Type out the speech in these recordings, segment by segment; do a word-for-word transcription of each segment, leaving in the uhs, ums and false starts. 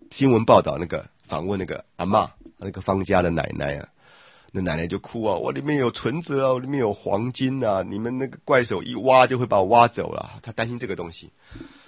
新闻报道那个访问那个阿嬷，那个方家的奶奶啊，那奶奶就哭啊，我里面有存折啊，我里面有黄金啊，你们那个怪手一挖就会把我挖走了，她担心这个东西。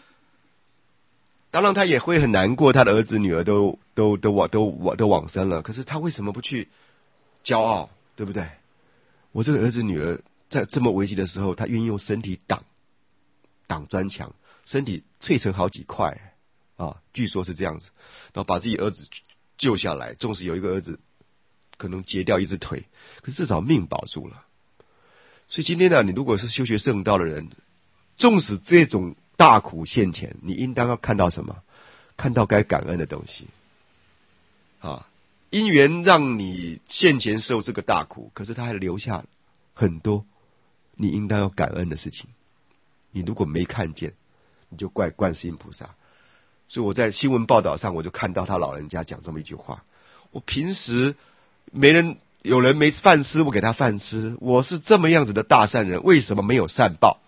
当然他也会很难过，他的儿子女儿都都都往都往都往生了，可是他为什么不去骄傲，对不对？我这个儿子女儿在这么危急的时候，他愿意用身体挡挡砖墙，身体碎成好几块啊，据说是这样子，然后把自己儿子救下来，纵使有一个儿子可能截掉一只腿，可是至少命保住了。所以今天呢，你如果是修学圣道的人，纵使这种大苦现前，你应当要看到什么？看到该感恩的东西啊！因缘让你现前受这个大苦，可是他还留下很多你应当要感恩的事情。你如果没看见，你就怪观世音菩萨。所以我在新闻报道上，我就看到他老人家讲这么一句话：我平时没人有人没饭吃，我给他饭吃。我是这么样子的大善人，为什么没有善报？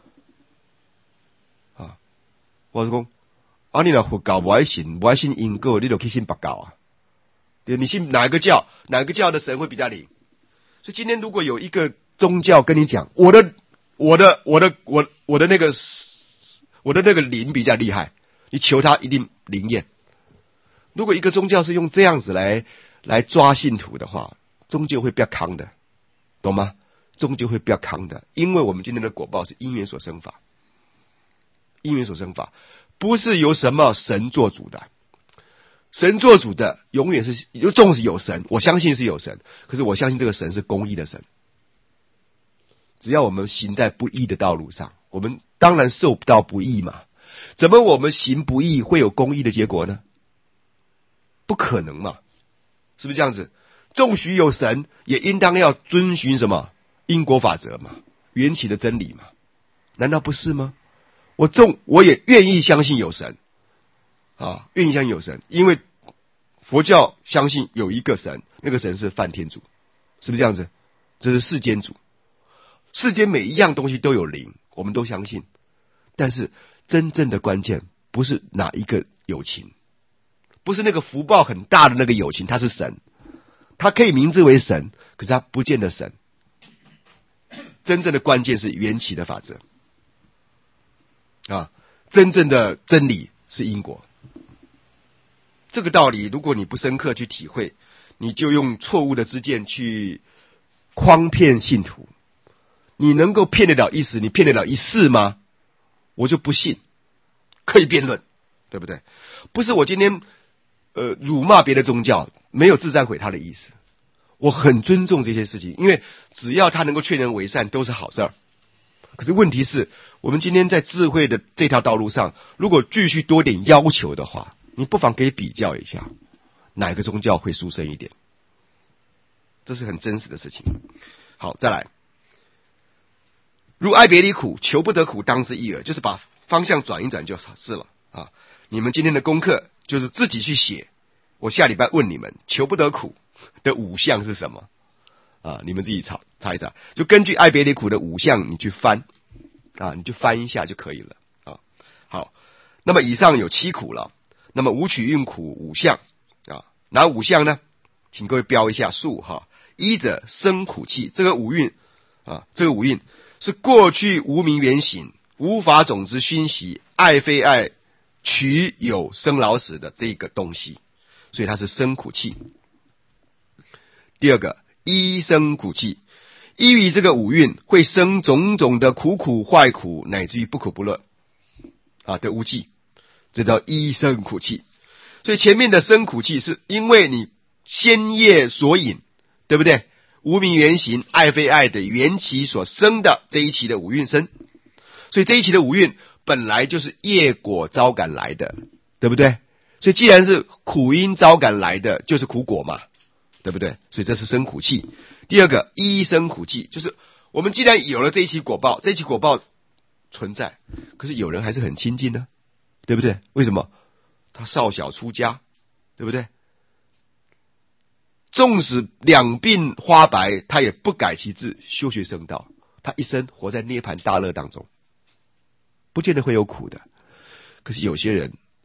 我是讲，啊，你若佛教不爱信，不爱信因果，你就去信佛教啊。对，你信哪个教，哪个教的神会比较灵？所以今天如果有一个宗教跟你讲，我的、我的、我的、我、我的那个、我的那个灵比较厉害，你求他一定灵验。如果一个宗教是用这样子来来抓信徒的话，终究会比较康的，懂吗？终究会比较康的，因为我们今天的果报是因缘所生法。因缘所生法，不是由什么神做主的。神做主的永远是，纵使有神，我相信是有神，可是我相信这个神是公义的神。只要我们行在不义的道路上，我们当然受不到不义嘛。怎么我们行不义会有公义的结果呢？不可能嘛，是不是这样子？纵许有神，也应当要遵循什么因果法则嘛，缘起的真理嘛，难道不是吗？我纵我也愿意相信有神啊，愿意相信有神，因为佛教相信有一个神，那个神是梵天主，是不是这样子？这是世间主，世间每一样东西都有灵，我们都相信。但是真正的关键不是哪一个有情，不是那个福报很大的那个有情，他是神，他可以名字为神，可是他不见得神。真正的关键是缘起的法则。啊，真正的真理是因果。这个道理，如果你不深刻去体会，你就用错误的知见去诓骗信徒。你能够骗得了一时，你骗得了一世吗？我就不信。可以辩论，对不对？不是我今天呃辱骂别的宗教，没有自赞毁他的意思。我很尊重这些事情，因为只要他能够劝人为善，都是好事儿。可是问题是，我们今天在智慧的这条道路上，如果继续多点要求的话，你不妨可以比较一下，哪个宗教会殊胜一点？这是很真实的事情。好，再来，如爱别离苦，求不得苦，当知一耳，就是把方向转一转就是了啊。你们今天的功课就是自己去写，我下礼拜问你们，求不得苦的五项是什么？啊，你们自己查查一查，就根据爱别离苦的五项，你去翻啊，你就翻一下就可以了啊。好，那么以上有七苦了，那么五取运苦五项啊，哪五项呢？请各位标一下数哈。一者生苦气，这个五蕴啊，这个五蕴是过去无明缘行，无法种子熏习，爱非爱，取有生老死的这个东西，所以它是生苦气。第二个。一生苦气，依于这个五蕴会生种种的苦苦坏苦，乃至于不苦不乐啊的无记，这叫一生苦气。所以前面的生苦气是因为你先业所引，对不对？无明缘行，爱非爱的缘起所生的这一期的五蕴生，所以这一期的五蕴本来就是业果招感来的，对不对？所以既然是苦因招感来的，就是苦果嘛。对不对？所以这是生苦气。第二个，一生苦气，就是我们既然有了这一期果报，这一期果报存在，可是有人还是很亲近呢，对不对？为什么？他少小出家，对不对？纵使两鬓花白，他也不改其志，修学圣道，他一生活在涅槃大乐当中，不见得会有苦的。可是有些人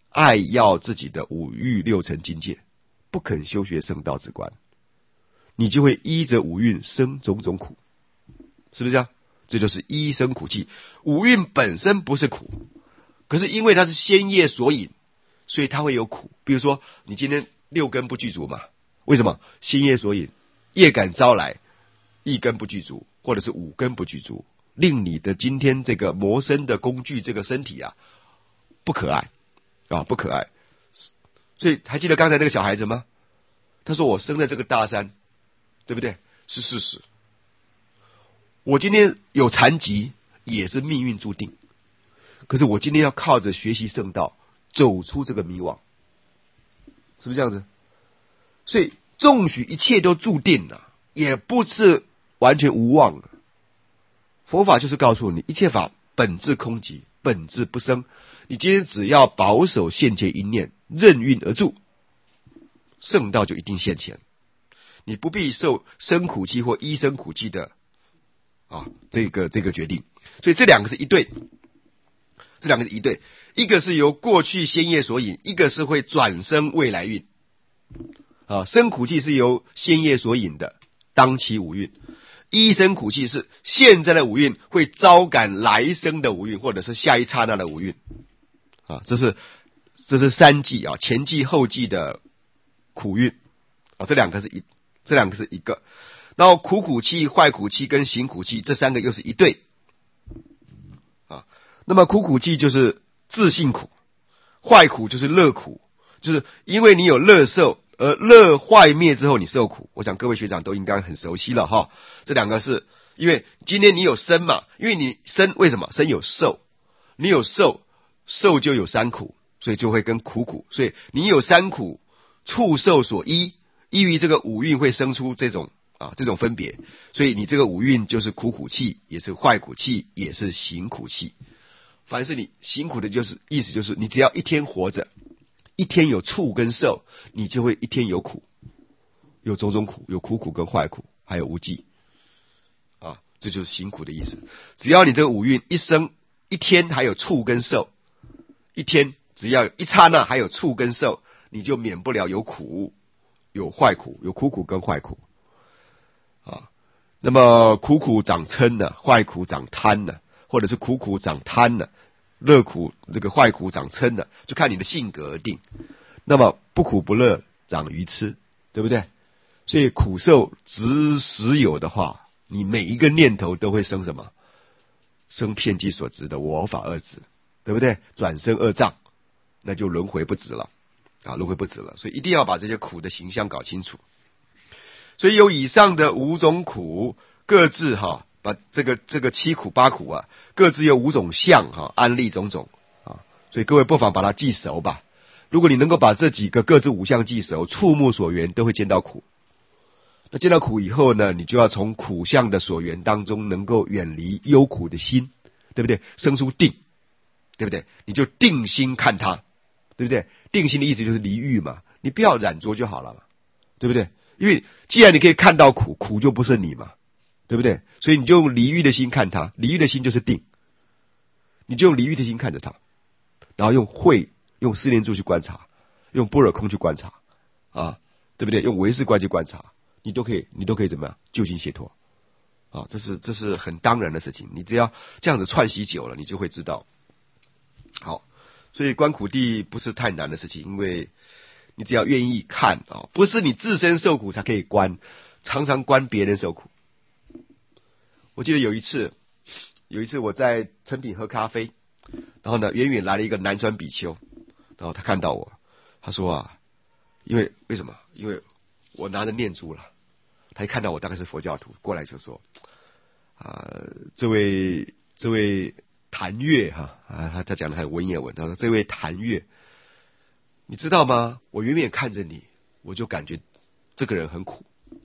爱要自己的五欲六尘境界，不肯修学圣道之观，你就会依着五蕴生种种苦，是不是这样？这就是依生苦气。五蕴本身不是苦，可是因为它是先业所引，所以它会有苦。比如说你今天六根不具足嘛，为什么？先业所引，业感招来，一根不具足，或者是五根不具足，令你的今天这个谋生的工具，这个身体啊不可爱啊，不可爱。所以还记得刚才那个小孩子吗？他说我生在这个大山，对不对？是事实。我今天有残疾也是命运注定，可是我今天要靠着学习圣道走出这个迷惘，是不是这样子？所以纵许一切都注定了，也不是完全无望了。佛法就是告诉你，一切法本质空寂，本质不生。你今天只要保守现前一念，任运而住，圣道就一定现前。你不必受生苦气或依生苦气的啊，这个这个决定。所以这两个是一对，这两个是一对，一个是由过去先业所引，一个是会转生未来运。啊，生苦气是由先业所引的，当期五蕴；依生苦气是现在的五蕴会招感来生的五蕴，或者是下一刹那的五蕴。啊，这是这是三季啊，前季后季的苦蕴啊，这两个是一，这两个是一个。然后苦苦气、坏苦气跟行苦气这三个又是一对啊。那么苦苦气就是自性苦，坏苦就是乐苦，就是因为你有乐受，而乐坏灭之后你受苦。我想各位学长都应该很熟悉了哈。这两个是因为今天你有生嘛，因为你生为什么？生有受，你有受，受就有三苦，所以就会跟苦苦，所以你有三苦，触受所依，依于这个五蕴会生出这种啊这种分别，所以你这个五蕴就是苦苦气，也是坏苦气，也是行苦气。凡是你行苦的，就是意思就是你只要一天活着，一天有触跟受，你就会一天有苦，有种种苦，有苦苦跟坏苦，还有无记啊，这就是行苦的意思。只要你这个五蕴一生一天还有触跟受，一天只要一刹那还有触跟受，你就免不了有苦，有坏苦，有苦苦跟坏苦啊。那么苦苦长嗔呢，坏苦长贪呢，或者是苦苦长贪呢，乐苦这个坏苦长嗔呢，就看你的性格而定。那么不苦不乐长愚痴，对不对？所以苦受执实有的话，你每一个念头都会生什么？生遍计所执的我法二执，对不对？转生恶障，那就轮回不止了啊，轮回不止了。所以一定要把这些苦的形象搞清楚。所以有以上的五种苦，各自哈，把这个这个七苦八苦啊，各自有五种相哈，安立种种啊。所以各位不妨把它记熟吧。如果你能够把这几个各自五相记熟，触目所缘都会见到苦。那见到苦以后呢，你就要从苦相的所缘当中能够远离忧苦的心，对不对？生出定，对不对？你就定心看它，对不对？定心的意思就是离欲嘛，你不要染着就好了嘛，对不对？因为既然你可以看到苦，苦就不是你嘛，对不对？所以你就用离欲的心看它，离欲的心就是定，你就用离欲的心看着它，然后用慧，用四念住去观察，用般若空去观察啊，对不对？用唯识观去观察，你都可以，你都可以怎么样？救心解脱啊，这是这是很当然的事情。你只要这样子串习久了，你就会知道。好，所以观苦地不是太难的事情，因为你只要愿意看啊，不是你自身受苦才可以观，常常观别人受苦。我记得有一次，有一次我在诚品喝咖啡，然后呢，远远来了一个南传比丘，然后他看到我，他说啊，因为为什么？因为我拿着念珠了，他一看到我大概是佛教徒，过来就说啊、呃，这位这位谭月哈啊，他他讲的很文言文，他说这位谭月，你知道吗？我远远看着你，我就感觉这个人很苦，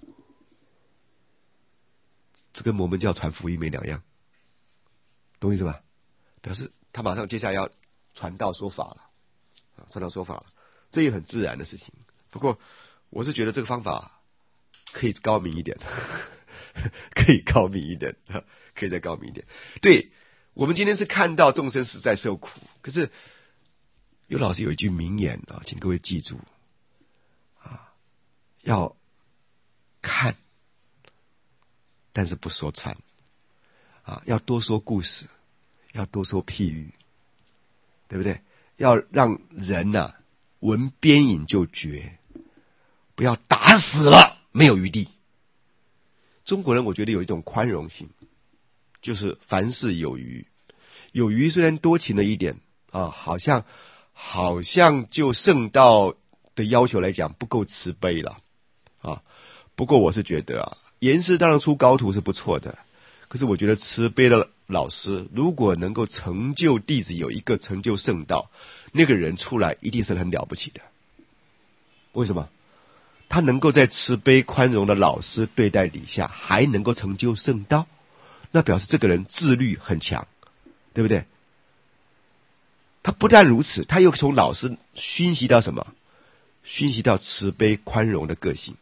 这跟摩门教传福音没两样，懂意思吧？表示他马上接下来要传道说法了，啊，传道说法了，这也很自然的事情。不过我是觉得这个方法可以高明一点，可以高明一点，可以再高明一点。对，我们今天是看到众生实在受苦，可是有老师有一句名言啊，请各位记住啊，要看，但是不说穿啊，要多说故事，要多说譬喻，对不对？要让人呐、啊、闻边影就绝，不要打死了没有余地。中国人我觉得有一种宽容性，就是凡事有余。有余虽然多情了一点啊，好像好像就圣道的要求来讲不够慈悲了啊。不过我是觉得啊，严师当然出高徒是不错的，可是我觉得慈悲的老师如果能够成就弟子有一个成就圣道，那个人出来一定是很了不起的。为什么？他能够在慈悲宽容的老师对待底下还能够成就圣道，那表示这个人自律很强，对不对？他不但如此，他又从老师熏习到什么？熏习到慈悲宽容的个性。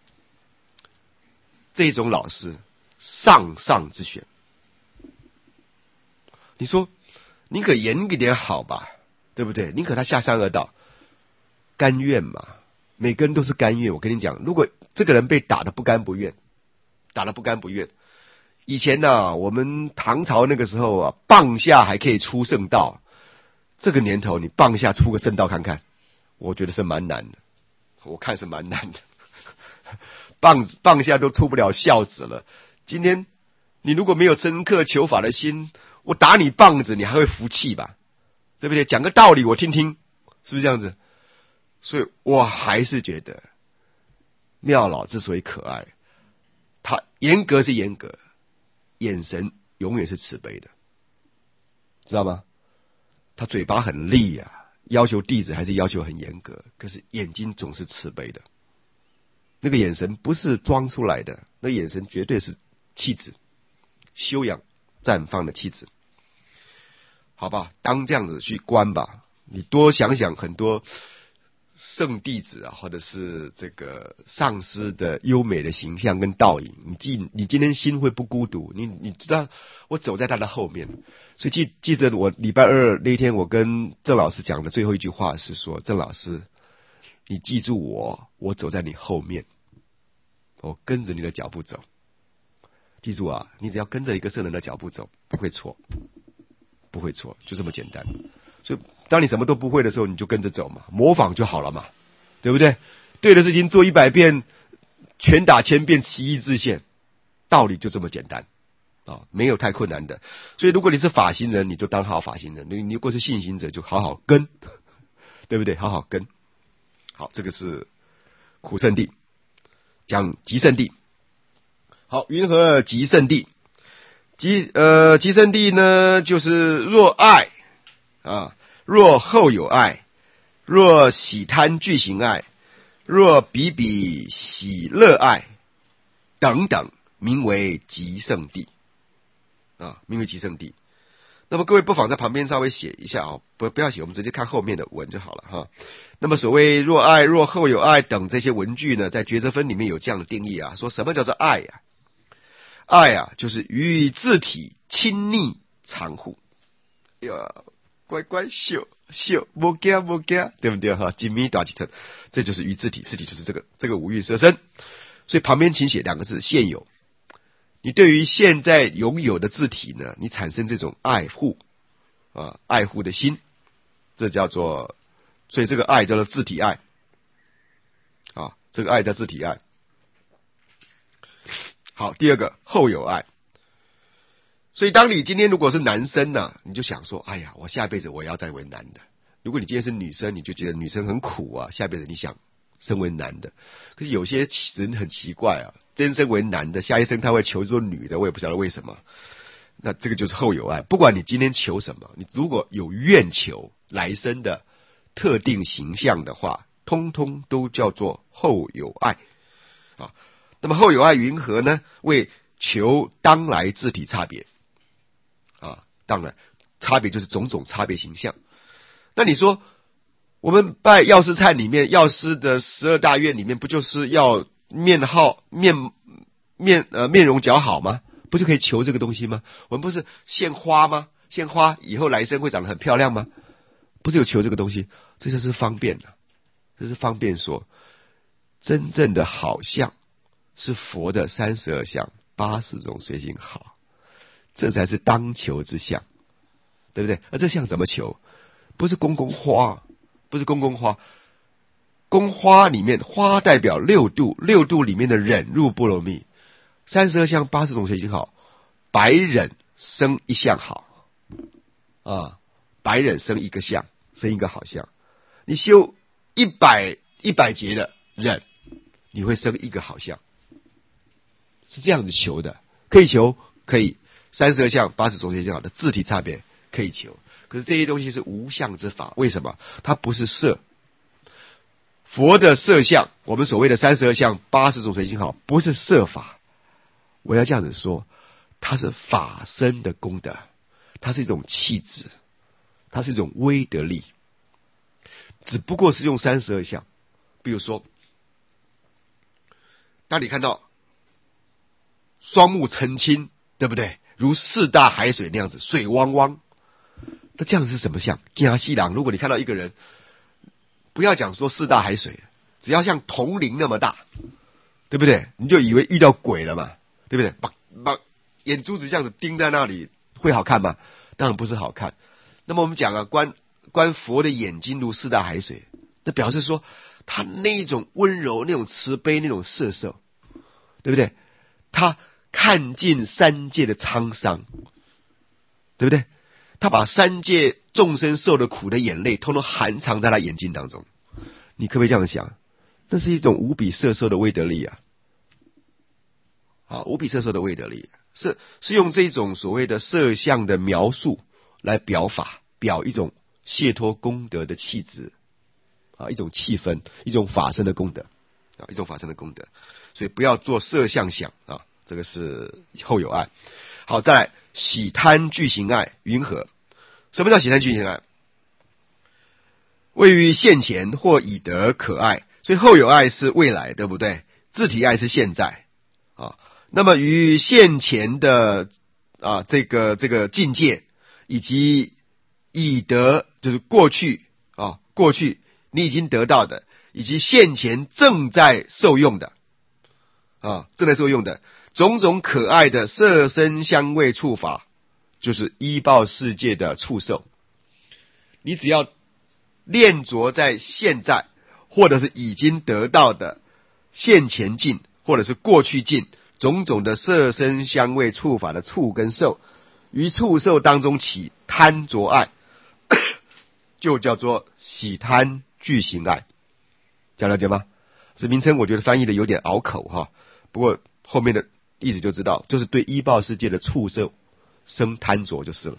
这种老师上上之选。你说宁可严一点好吧，对不对？宁可他下山而倒，甘愿嘛？每个人都是甘愿。我跟你讲，如果这个人被打得不甘不愿，打得不甘不愿，以前呢、啊，我们唐朝那个时候啊，棒下还可以出圣道。这个年头，你棒下出个圣道看看，我觉得是蛮难的。我看是蛮难的，棒棒下都出不了孝子了。今天你如果没有深刻求法的心，我打你棒子，你还会服气吧？对不对？讲个道理我听听，是不是这样子？所以我还是觉得妙老之所以可爱，他严格是严格，眼神永远是慈悲的，知道吗？他嘴巴很利啊，要求弟子还是要求很严格，可是眼睛总是慈悲的，那个眼神不是装出来的，那眼神绝对是气质，修养绽放的气质。好吧，当这样子去观吧，你多想想很多圣弟子啊，或者是这个上师的优美的形象跟倒影，你记你今天心会不孤独，你你知道我走在他的后面，所以记记着我礼拜二那天我跟郑老师讲的最后一句话是说，郑老师，你记住我，我走在你后面，我跟着你的脚步走，记住啊，你只要跟着一个圣人的脚步走，不会错，不会错，就这么简单。所以当你什么都不会的时候，你就跟着走嘛，模仿就好了嘛，对不对？对的事情做一百遍，拳打千遍，其义自现，道理就这么简单啊，没有太困难的。所以如果你是法行人，你就当好法行人；你如果是信行者，就好好跟，对不对？好好跟。好，这个是苦圣地，讲极圣地。好，云何极圣地？极呃极圣地呢，就是若爱啊，若后有爱，若喜贪具行爱，若比比喜乐爱等等，名为极圣地啊，名为极圣地。那么各位不妨在旁边稍微写一下啊，不不要写，我们直接看后面的文就好了哈。那么所谓若爱、若后有爱等这些文句呢，在抉择分里面有这样的定义啊，说什么叫做爱啊？爱啊，就是与自体亲昵常护。呀，乖乖秀秀，不惊不惊，对不对哈？紧密打几层，这就是与自体，自体就是这个这个五蕴色身。所以旁边请写两个字：现有。你对于现在拥有的自体呢，你产生这种爱护啊，爱护的心，这叫做，所以这个爱叫做自体爱啊，这个爱叫自体爱。好，第二个后有爱。所以当你今天如果是男生呢、啊，你就想说，哎呀，我下辈子我要再为男的。如果你今天是女生，你就觉得女生很苦啊，下辈子你想生为男的。可是有些人很奇怪啊，天生为男的，下一生他会求做女的，我也不晓得为什么。那这个就是后有爱。不管你今天求什么，你如果有愿求来生的特定形象的话，通通都叫做后有爱啊。那么后有爱云何呢？为求当来自体差别啊，当然差别就是种种差别形象。那你说我们拜药师忏里面，药师的十二大愿里面，不就是要面好面面呃面容姣好吗？不就可以求这个东西吗？我们不是献花吗？献花以后来生会长得很漂亮吗？ 不是有求这个东西，这就是方便了，这是方便说，真正的好相是佛的三十二相、八十种随行好，这才是当求之相，对不对？而这相怎么求？不是公公花，不是公公花。公花里面，花代表六度，六度里面的忍辱波罗蜜，三十二相八十种随行好，百忍生一相好啊，百忍生一个相，生一个好相。你修一百一百节的忍，你会生一个好相，是这样子求的，可以求，可以三十二相八十种随行好的字体差别可以求，可是这些东西是无相之法，为什么？它不是色。佛的色相，我们所谓的三十二相、八十种随行好，不是色法。我要这样子说，它是法身的功德，它是一种气质，它是一种威德力。只不过是用三十二相，比如说，当你看到双目澄清，对不对？如四大海水那样子，水汪汪。那这样子是什么相？惊死人！如果你看到一个人，不要讲说四大海水，只要像铜铃那么大，对不对？你就以为遇到鬼了嘛，对不对？把把眼珠子这样子盯在那里，会好看吗？当然不是好看。那么我们讲啊，观观佛的眼睛如四大海水，那表示说他那种温柔、那种慈悲、那种摄受，对不对？他看尽三界的沧桑，对不对？他把三界众生受的苦的眼泪，通通含藏在他眼睛当中。你可不可以这样想？那是一种无比摄受的威德力啊！啊，无比摄受的威德力，是是用这种所谓的色相的描述来表法，表一种解脱功德的气质啊，一种气氛，一种法身的功德啊，一种法身的功德。所以不要做色相想啊，这个是后有爱。好，再来。喜贪具行爱云何？什么叫喜贪具行爱？位于现前或已得可爱，所以后有爱是未来，对不对？自体爱是现在啊。那么于现前的啊这个这个境界，以及已得就是过去啊过去你已经得到的，以及现前正在受用的啊正在受用的。种种可爱的色身香味触法，就是依报世界的触受。你只要恋着在现在，或者是已经得到的现前境，或者是过去境，种种的色身香味触法的触跟受，于触受当中起贪着爱，就叫做喜贪具行爱。这样了解吗？这名称我觉得翻译的有点拗口哈，不过后面的意思就知道，就是对依报世界的触受生贪着就是了。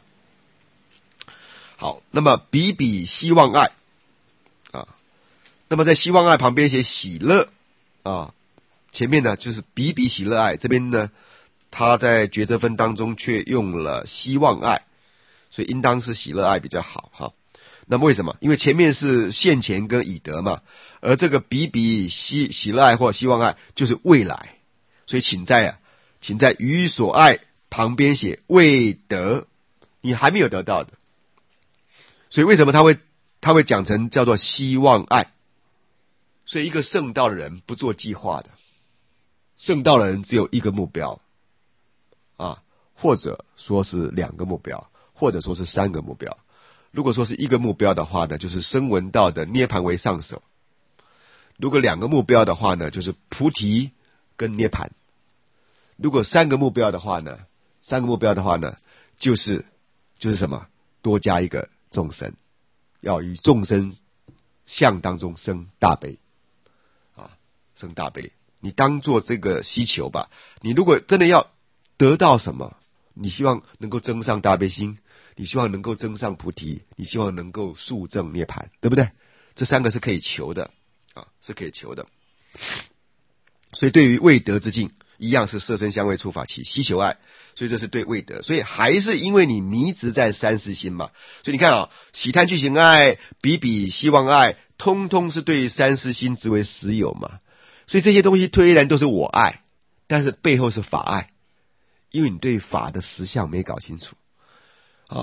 好，那么比比希望爱啊，那么在希望爱旁边写喜乐啊，前面呢就是比比喜乐爱，这边呢他在抉择分当中却用了希望爱，所以应当是喜乐爱比较好哈。那么为什么？因为前面是现前跟已得嘛，而这个比比喜喜乐爱或希望爱就是未来，所以请在啊。请在于所爱旁边写未得，你还没有得到的。所以为什么他会他会讲成叫做希望爱？所以一个圣道的人不做计划的，圣道的人只有一个目标啊，或者说是两个目标，或者说是三个目标。如果说是一个目标的话呢，就是声闻道的涅槃为上首；如果两个目标的话呢，就是菩提跟涅槃。如果三个目标的话呢，三个目标的话呢，就是就是什么？多加一个众生，要与众生相当中生大悲啊，生大悲。你当做这个希求吧。你如果真的要得到什么，你希望能够增上大悲心，你希望能够增上菩提，你希望能够速证涅槃，对不对？这三个是可以求的啊，是可以求的。所以对于未得之境，一样是色身香味触法起希求爱，所以这是对未得，所以还是因为你迷执在三世心嘛。所以你看啊，喜贪具行爱、比比希望爱，通通是对三世心之为实有嘛。所以这些东西虽然都是我爱，但是背后是法爱，因为你对法的实相没搞清楚啊。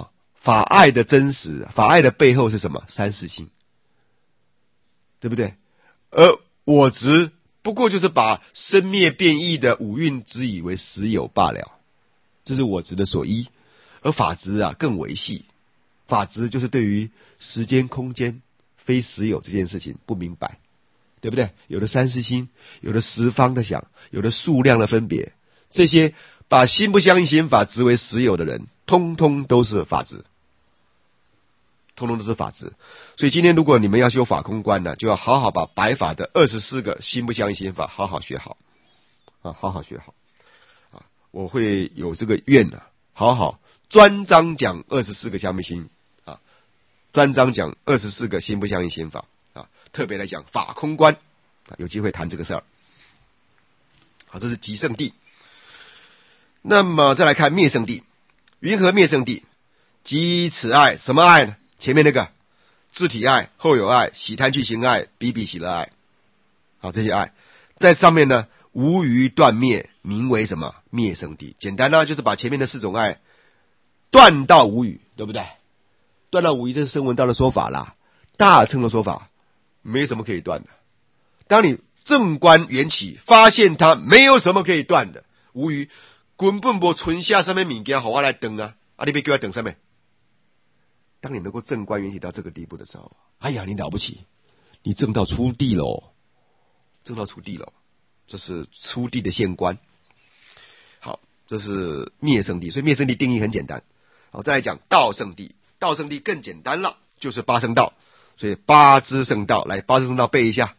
法爱的真实，法爱的背后是什么？三世心，对不对？而我执不过就是把生灭变异的五蕴之以为实有罢了，这是我执的所依。而法执啊更维系，法执就是对于时间空间非实有这件事情不明白，对不对？有的三世心，有的十方的想，有的数量的分别，这些把心不相应心法执为实有的人，通通都是法执，通通都是法执。所以今天如果你们要修法空观呢，就要好好把白法的二十四个心不相应心法好好学好啊，好好学好啊！我会有这个愿呢、啊，好好专章讲二十四个相应心啊，专章讲二十四个心不相应心法啊，特别来讲法空观啊，有机会谈这个事儿。好，这是极胜地。那么再来看灭胜地，云何灭胜地？即此爱，什么爱呢？前面那个自体爱、后有爱、喜贪去行爱、比比喜乐爱，好，这些爱在上面呢，无余断灭，名为什么？灭胜地。简单呢，就是把前面的四种爱断到无余，对不对？断到无余，这是声闻道的说法啦。大乘的说法没什么可以断的。当你正观缘起，发现它没有什么可以断的，无余根本无存下什么物件好我来等啊！啊，你别叫我等什么？当你能够正观缘起到这个地步的时候，哎呀，你了不起，你正到初地喽，正到初地喽，这是初地的现观。好，这是灭胜地，所以灭胜地定义很简单。好，再来讲道胜地，道胜地更简单了，就是八圣道。所以八支圣道，来八支圣道背一下：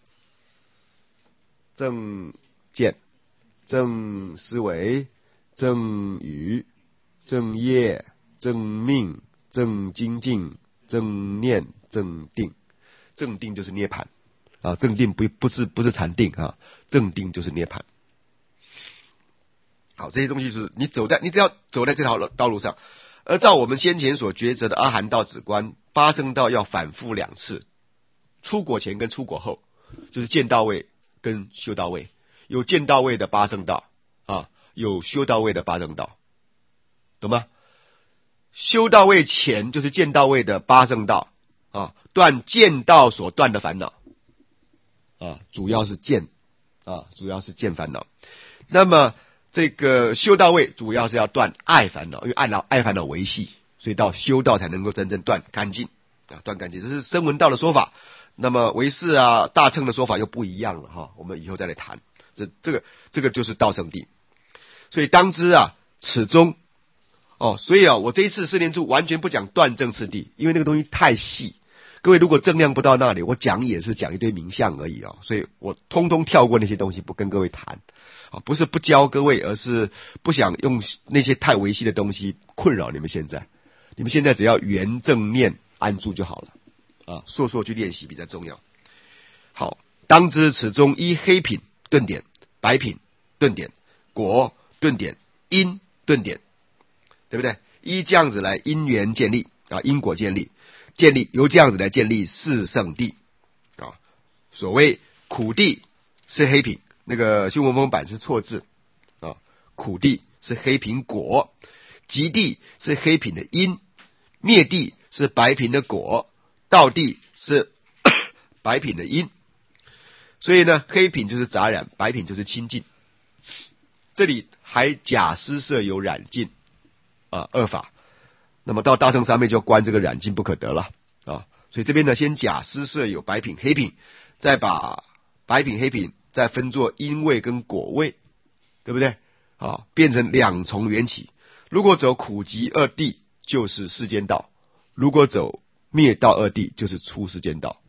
正见、正思维、正语、正业、正命、正精进、正念、正定。正定就是涅槃啊，正定不不是不是禅定啊，正定就是涅槃。好，这些东西是你走在你只要走在这条道路上。而照我们先前所抉择的阿含道止观，八圣道要反复两次，出果前跟出果后，就是见到位跟修到位，有见到位的八圣道啊，有修到位的八圣道，懂吗？修到位前就是见到位的八圣道啊，断见道所断的烦恼啊，主要是见啊，主要是见烦恼。那么这个修到位主要是要断爱烦恼，因为爱恼爱烦恼维系，所以到修道才能够真正断干净啊，断干净。这是声闻道的说法。那么唯识啊、大乘的说法又不一样了哈，我们以后再来谈。这这个这个就是道胜地。所以当知啊，此中哦，所以啊，我这一次四念处完全不讲断正次第，因为那个东西太细。各位如果正量不到那里，我讲也是讲一堆名相而已啊，所以我通通跳过那些东西，不跟各位谈。啊，不是不教各位，而是不想用那些太维系的东西困扰你们。现在，你们现在只要圆正念安住就好了啊，烁烁去练习比较重要。好，当知此中依黑品顿点、白品顿点、果顿点、因顿点，对不对？依这样子来因缘建立啊，因果建立，建立由这样子来建立四圣地啊。所谓苦地是黑品。那个修文风版是错字啊，苦地是黑品果，极地是黑品的因，灭地是白品的果，道地是白品的因。所以呢，黑品就是杂染，白品就是清净。这里还假施设有染净啊，二法。那么到大乘三昧就关这个染净不可得了啊。所以这边呢，先假施设有白品、黑品，再把白品、黑品再分作因位跟果位，对不对？啊，变成两重缘起。如果走苦集二谛，就是世间道；如果走灭道二谛，就是出世间道。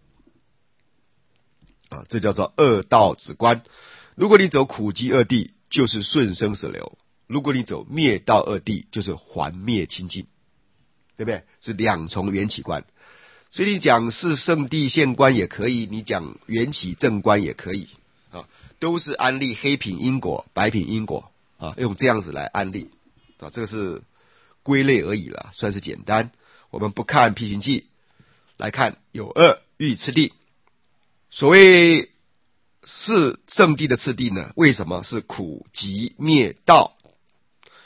啊，这叫做二道止观。如果你走苦集二谛，就是顺生死流；如果你走灭道二谛，就是还灭清净，对不对？是两重缘起观。所以你讲是圣地现观也可以，你讲缘起正观也可以。啊，都是安立黑品因果、白品因果啊，用这样子来安立啊，这个是归类而已了，算是简单。我们不看辟寻记，来看有二欲次第。所谓四圣地的次第呢，为什么是苦集灭道？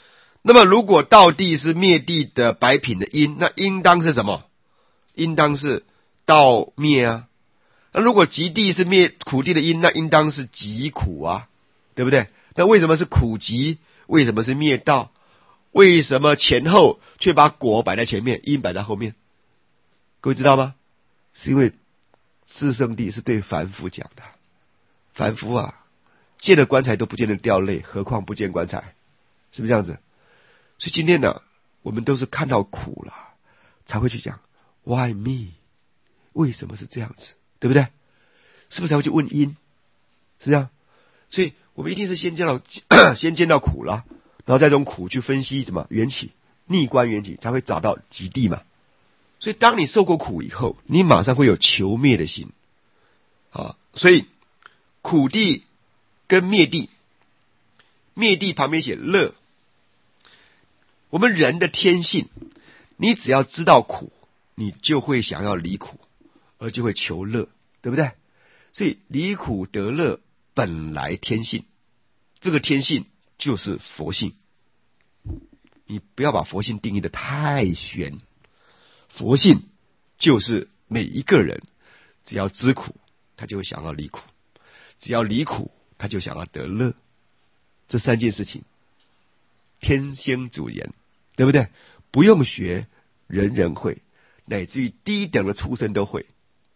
那么如果道地是灭地的百品的因，那应当是什么？应当是道灭啊。那如果极地是灭苦地的因，那应当是极苦啊，对不对？那为什么是苦极？为什么是灭道？为什么前后却把果摆在前面，因摆在后面？各位知道吗？是因为至圣谛是对凡夫讲的。凡夫啊，见了棺材都不见得掉泪，何况不见棺材，是不是这样子？所以今天呢，我们都是看到苦了，才会去讲 Why me？ 为什么是这样子？对不对？是不是才会去问因？是这样。所以我们一定是先见到先见到苦了，然后再从苦去分析什么缘起，逆观缘起，才会找到极地嘛。所以当你受过苦以后，你马上会有求灭的心啊。所以苦地跟灭地，灭地旁边写乐。我们人的天性，你只要知道苦，你就会想要离苦，而就会求乐，对不对？所以离苦得乐本来天性，这个天性就是佛性。你不要把佛性定义的太玄，佛性就是每一个人只要知苦，他就会想要离苦，只要离苦，他就想要得乐。这三件事情天仙主言，对不对？不用学，人人会，乃至于低等的畜生都会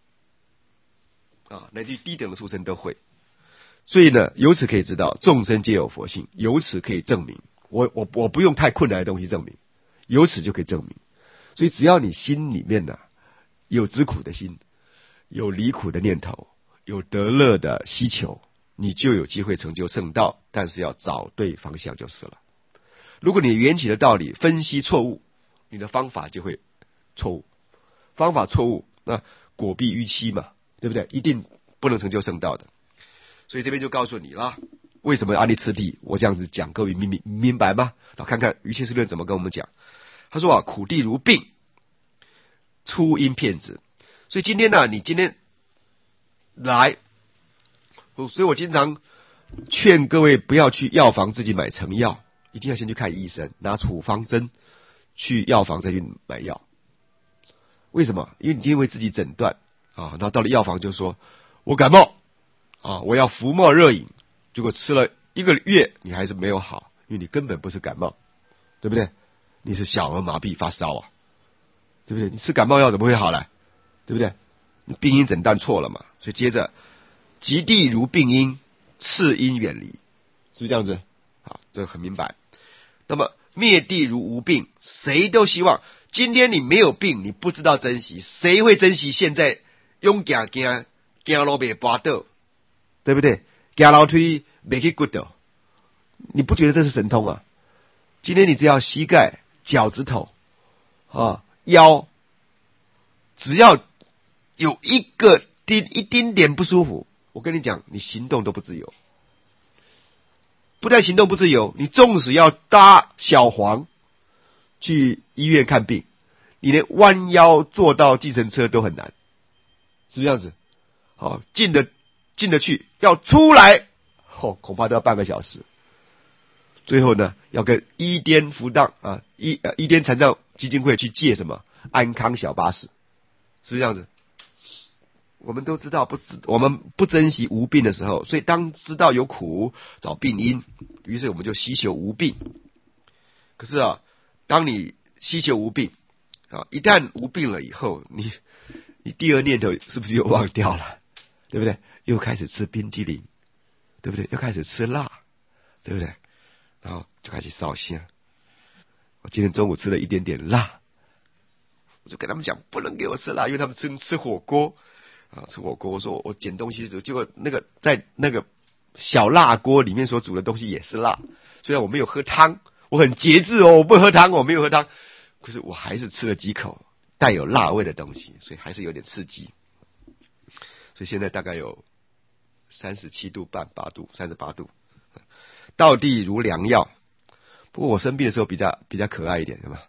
啊，乃至于低等的畜生都会。所以呢，由此可以知道，众生皆有佛性，由此可以证明，我我我不用太困难的东西证明，由此就可以证明。所以只要你心里面呢、啊、有知苦的心，有离苦的念头，有得乐的希求，你就有机会成就圣道，但是要找对方向就是了。如果你缘起的道理分析错误，你的方法就会错误，方法错误，那果必逾期嘛，对不对？一定不能成就圣道的。所以这边就告诉你了，为什么阿利次第我这样子讲，各位明明明白吗？然后看看瑜伽师论怎么跟我们讲。他说啊，苦地如病，初因骗子。所以今天呢、啊，你今天来，所以我经常劝各位不要去药房自己买成药，一定要先去看医生，拿处方针去药房再去买药。为什么？因为你今天为自己诊断啊，然后到了药房就说我感冒啊，我要服冒热饮，结果吃了一个月你还是没有好，因为你根本不是感冒，对不对？你是小儿麻痹发烧啊，对不对？你吃感冒药怎么会好呢？对不对？你病因诊断错了嘛。所以接着极地如病因，次因远离，是不是这样子？好，这个很明白。那么灭地如无病，谁都希望今天你没有病，你不知道珍惜，谁会珍惜现在勇行行行路袂跋倒，对不对？行楼梯袂去骨头，你不觉得这是神通啊？今天你只要膝盖、脚趾头啊、腰，只要有一个丁一丁点不舒服，我跟你讲，你行动都不自由。不但行动不自由，你纵使要搭小黄去医院看病，你连弯腰坐到计程车都很难，是不是这样子？好，进得进得去，要出来，哦，恐怕都要半个小时。最后呢，要跟伊甸福当啊，伊呃伊甸残障基金会去借什么安康小巴士，是不是这样子？我们都知道不，我们不珍惜无病的时候，所以当知道有苦，找病因，于是我们就希求无病。可是啊，当你希求无病啊，一旦无病了以后，你你第二念头是不是又忘掉了？对不对？又开始吃冰激凌，对不对？又开始吃辣，对不对？然后就开始烧香。我今天中午吃了一点点辣，我就跟他们讲不能给我吃辣，因为他们吃吃火锅啊，吃火锅。我说我捡东西，结果那个在那个小辣锅里面所煮的东西也是辣。虽然我没有喝汤，我很节制哦，我不喝汤，我没有喝汤，可是我还是吃了几口带有辣味的东西，所以还是有点刺激。所以现在大概有三十七度半、八度、三十八度。道地如良药，不过我生病的时候比较比较可爱一点，是吧？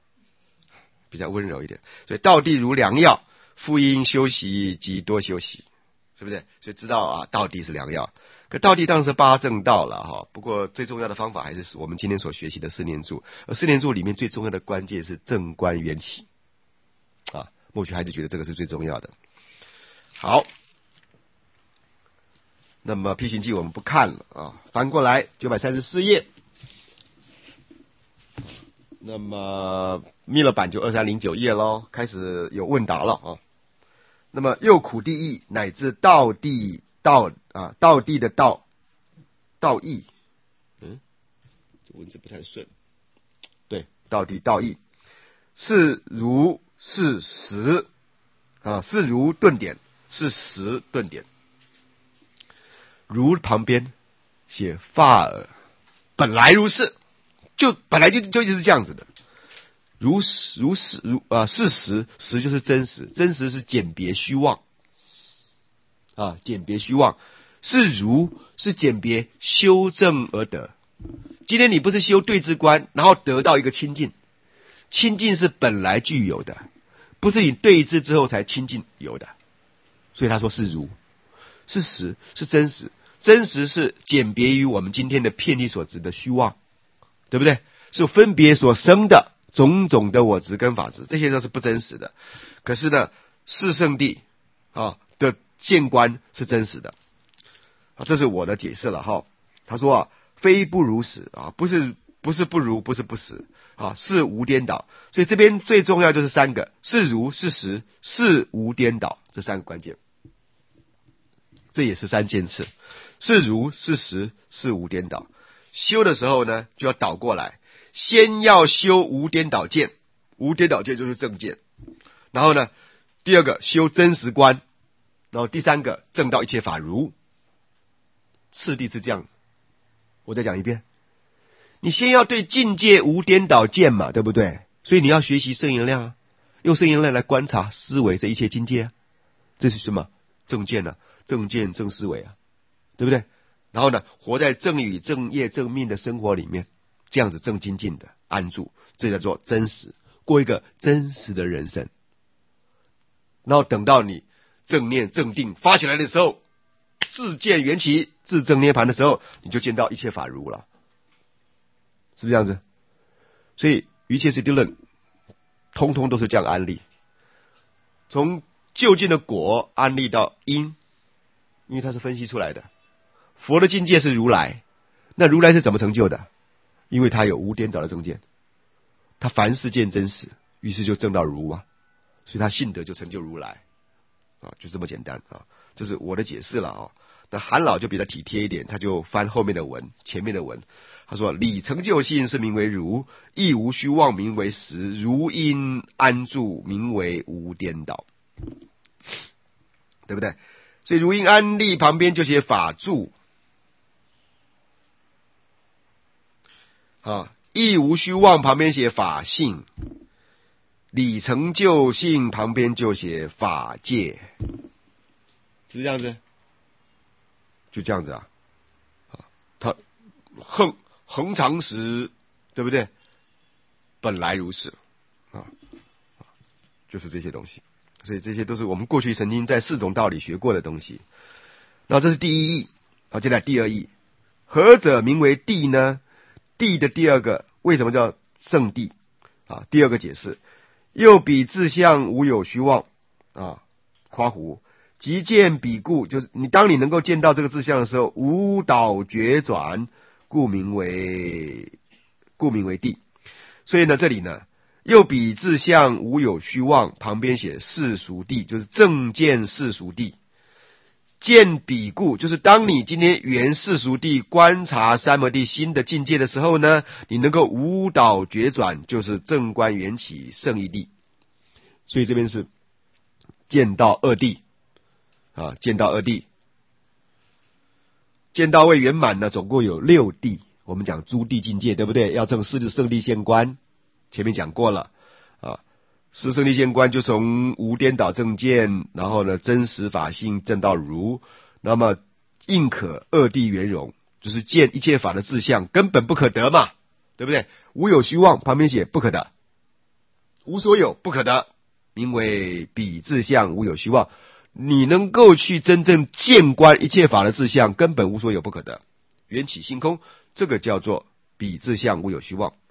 比较温柔一点。所以道地如良药，复因修习及多修习， 是不是？所以知道啊，道地是良药。可道地当然是八正道了哈，不过最重要的方法还是我们今天所学习的四念住。而四念住里面最重要的关键是正观缘起啊，默许孩子觉得这个是最重要的。好，那么批寻记我们不看了啊，翻过来九百三十四页。那么密勒版就二三零九页咯，开始有问答了啊。那么又苦地义乃至道地道啊道地的道道义，嗯，这文字不太顺，对，道地道义是如是实啊，是如顿点，是实顿点，如旁边写发耳，本来如是，就本来就就一直是这样子的。如实如实如啊，事实实就是真实，真实是简别虚妄啊，简别虚妄是如是简别修正而得。今天你不是修对治观，然后得到一个清净，清净是本来具有的，不是你对治之后才清净有的。所以他说是如，是实，是真实，真实是简别于我们今天的遍体所执的虚妄，对不对？是分别所生的种种的我执跟法执，这些都是不真实的。可是呢，四圣谛啊的见观是真实的啊，这是我的解释了哈。他说啊，非不如实啊，不是不是不如，不是不实啊，是无颠倒。所以这边最重要就是三个：是如、是实、是无颠倒，这三个关键。这也是三件事：是如、是实、是无颠倒。修的时候呢，就要倒过来。先要修无颠倒见，无颠倒见就是正见。然后呢，第二个修真实观，然后第三个证到一切法如。次第是这样。我再讲一遍，你先要对境界无颠倒见嘛，对不对？所以你要学习圣言量啊，用圣言量来观察思维这一切境界啊，这是什么？正见啊，正见正思维啊，对不对？然后呢，活在正语正业正命的生活里面，这样子正精进的安住，这叫做真实，过一个真实的人生。然后等到你正念正定发起来的时候，自见缘起自证涅槃的时候，你就见到一切法如了，是不是这样子？所以一切是定论通通都是这样安立，从究竟的果安立到因，因为它是分析出来的。佛的境界是如来，那如来是怎么成就的？因为他有无颠倒的正见，他凡事见真实，于是就证到如啊，所以他信德就成就如来啊，就这么简单啊，这是我的解释了啊。那韩老就比较体贴一点，他就翻后面的文，前面的文，他说：理成就性是名为如，亦无虚妄名为实，如因安住名为无颠倒，对不对？所以如因安立旁边就写法住。啊，亦无虚妄旁边写法性，理成就性旁边就写法界，是不是这样子？就这样子啊，啊，它横恒常时，对不对？本来如是啊，就是这些东西。所以这些都是我们过去曾经在四种道理学过的东西。那这是第一义，好，接下来第二义，何者名为谛呢？谛的第二个为什么叫圣谛啊？第二个解释，又彼自相无有虚妄啊，夸弧即见彼故，就是你当你能够见到这个自相的时候，无倒绝转，故名为故名为谛。所以呢，这里呢，又彼自相无有虚妄，旁边写世俗谛，就是正见世俗谛。见彼故，就是当你今天圆世俗谛观察三摩地心的境界的时候呢，你能够无倒绝转，就是正观缘起胜义谛。所以这边是见到二谛啊，见到二谛，见到未圆满呢，总共有六谛。我们讲诸谛境界，对不对？要证四圣谛现观，前面讲过了啊。四圣谛现观就从无颠倒正见，然后呢真实法性证到如，那么应可二谛圆融，就是见一切法的自相，根本不可得嘛，对不对？无有虚妄，旁边写不可得，无所有不可得，名为彼自相无有虚妄。 你能够去真正见观一切法的志相，根本无所有不可得，缘起性空，这个叫做彼志相无有虚妄。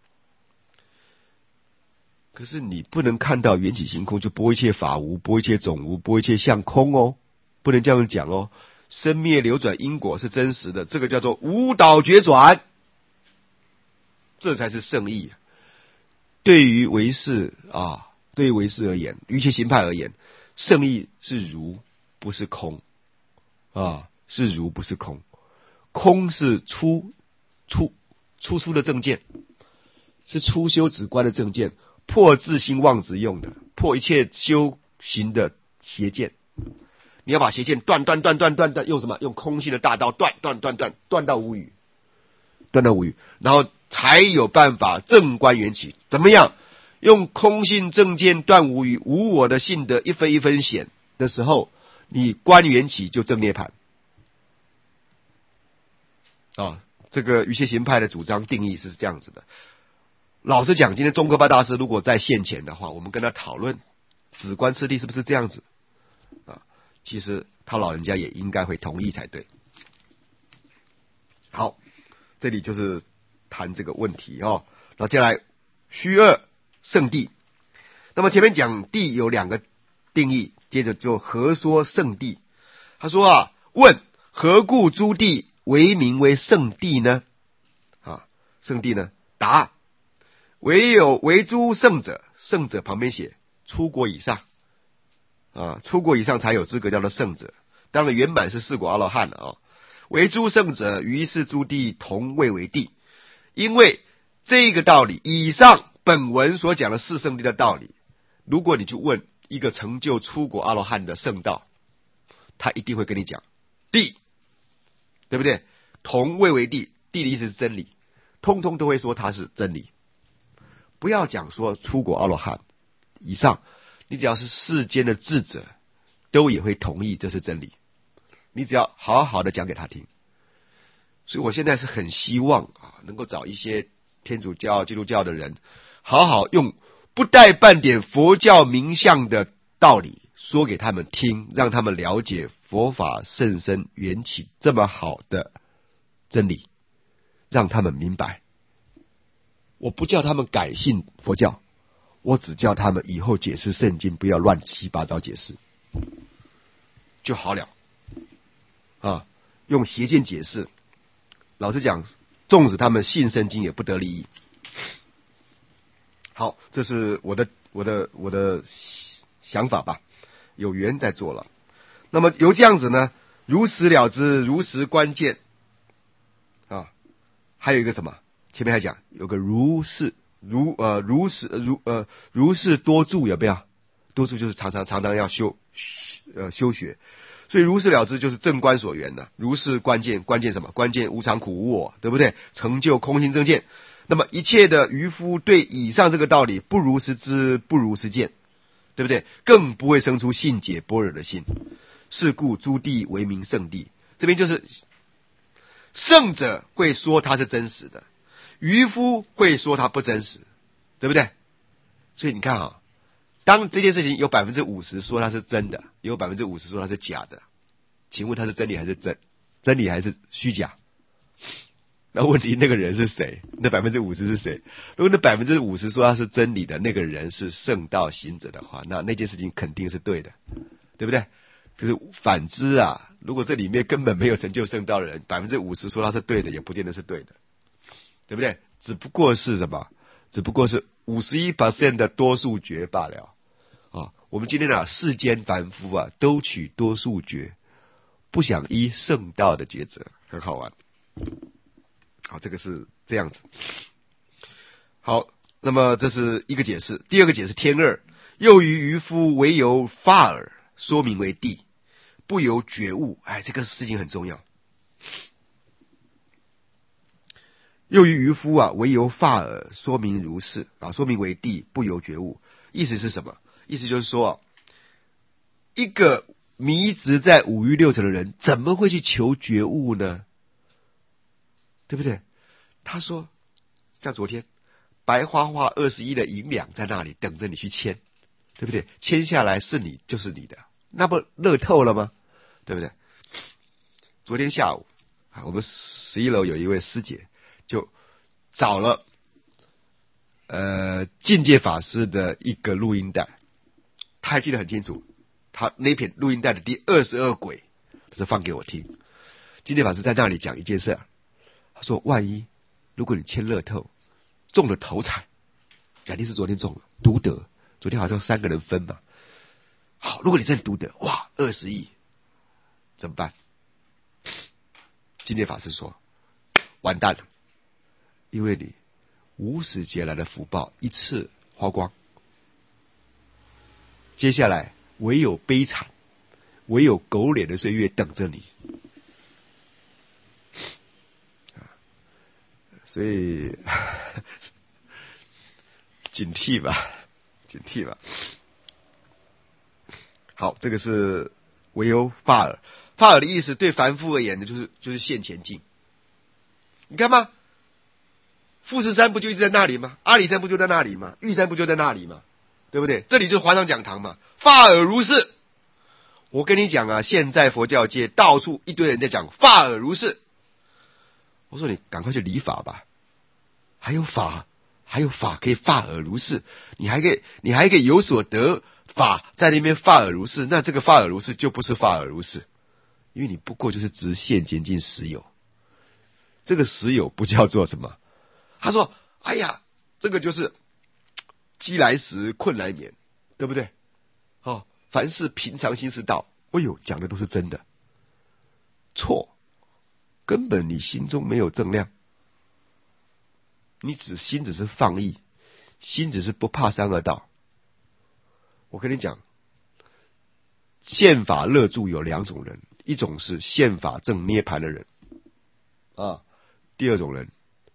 可是你不能看到缘起性空就拨一切法无，拨一切种无，拨一切相空哦，不能这样讲哦。生灭流转因果是真实的，这个叫做无倒绝转，这才是圣义。对于唯识啊，对于唯识而言，于一切行派而言，圣义是如不是空啊，是如不是空，空是出出出出的正见，是出修止观的正见，破自心妄执用的，破一切修行的邪见。你要把邪见断断断断断断，用什么？用空性的大刀断断断断断到无语，断到无语，然后才有办法正观缘起。怎么样？用空性正见断无语，无我的性德一分一分显的时候，你观缘起就正涅槃。啊，这个瑜伽行派的主张定义是这样子的。老实讲，今天宗喀巴大师如果在现前的话，我们跟他讨论止观次第是不是这样子啊？其实他老人家也应该会同意才对。好，这里就是谈这个问题哦。那接下来虚二圣谛。那么前面讲谛有两个定义，接着就何说圣谛。他说啊，问何故诸谛为名为圣谛呢？啊，圣谛呢？答：唯有为诸圣者，圣者旁边写出国以上啊，出国以上才有资格叫做圣者。当然圆满是四果阿罗汉了啊。为诸圣者，于是诸谛同谓为谛。因为这个道理，以上本文所讲的四圣谛的道理，如果你去问一个成就出国阿罗汉的圣道，他一定会跟你讲谛，对不对？同谓为谛，谛的意思是真理，通通都会说它是真理。不要讲说出国阿罗汉以上，你只要是世间的智者，都也会同意这是真理。你只要好好的讲给他听。所以我现在是很希望啊，能够找一些天主教、基督教的人，好好用不带半点佛教名相的道理说给他们听，让他们了解佛法甚深缘起这么好的真理，让他们明白。我不叫他们改信佛教，我只叫他们以后解释圣经不要乱七八糟解释就好了啊！用邪见解释，老实讲，纵使他们信圣经也不得利益。好，这是我的我的我的想法吧，有缘在做了。那么由这样子呢，如实了知，如实关键啊，还有一个什么？前面还讲有个如是如呃如是如呃如是多住，有没有？多住就是常常常常要修呃修学。所以如是了知就是正观所缘的，如是关键，关键什么？关键无常苦无我，对不对？成就空性正见。那么一切的渔夫对以上这个道理不如实知，不如实见，对不对？更不会生出信解般若的心。是故诸谛为名圣谛。这边就是圣者会说它是真实的，渔夫会说它不真实，对不对？所以你看啊。当这件事情有百分之五十说它是真的，有百分之五十说它是假的，请问它是真理还是真真理还是虚假？那问题那个人是谁？那百分之五十是谁？如果那百分之五十说他是真理的那个人是圣道行者的话，那那件事情肯定是对的，对不对？可是反之啊，如果这里面根本没有成就圣道的人，百分之五十说他是对的，也不见得是对的，对不对？只不过是什么？只不过是五十一 percent 的多数决罢了。啊，我们今天啊，世间凡夫啊，都取多数决，不想依圣道的抉择，很好玩。好，这个是这样子。好，那么这是一个解释。第二个解释天二，又于渔夫唯由发耳，说明为谛，不由觉悟。哎，这个事情很重要。又于渔夫啊，唯由发耳，说明如是啊，说明为谛，不由觉悟。意思是什么？意思就是说，一个迷执在五欲六尘的人，怎么会去求觉悟呢？对不对？他说，像昨天白花花二十一的银两在那里等着你去签，对不对？签下来是你就是你的， 那不乐透了吗？对不对？昨天下午，我们十一楼有一位师姐就找了呃境界法师的一个录音带，他还记得很清楚，他那片录音带的第二十二轨，他就放给我听。境界法师在那里讲一件事，他说：万一如果你签乐透中了头彩，假定是昨天中了独得，昨天好像三个人分嘛。好，如果你真的独得，哇，二十亿怎么办？境界法师说：完蛋了，因为你无始劫来的福报一次花光，接下来唯有悲惨，唯有狗脸的岁月等着你。所以警惕吧，警惕吧。好，这个是唯有法尔。法尔的意思对凡夫而言呢，就是就是现前境。你看嘛，富士山不就一直在那里吗？阿里山不就在那里吗？玉山不就在那里吗？对不对？这里就是华藏讲堂嘛。法尔如是。我跟你讲啊，现在佛教界到处一堆人在讲法尔如是。我说你赶快去理法吧，还有法，还有法可以法尔如是，你还可以，你还可以有所得法在那边法尔如是，那这个法尔如是就不是法尔如是，因为你不过就是直现前进实有，这个实有不叫做什么？他说：哎呀，这个就是饥来时困来眠，对不对？哦，凡是平常心是道。哎呦，讲的都是真的，错。根本你心中没有正量，你只心只是放逸，心只是不怕三恶道。我跟你讲，宪法乐住有两种人，一种是宪法正涅盘的人啊，第二种人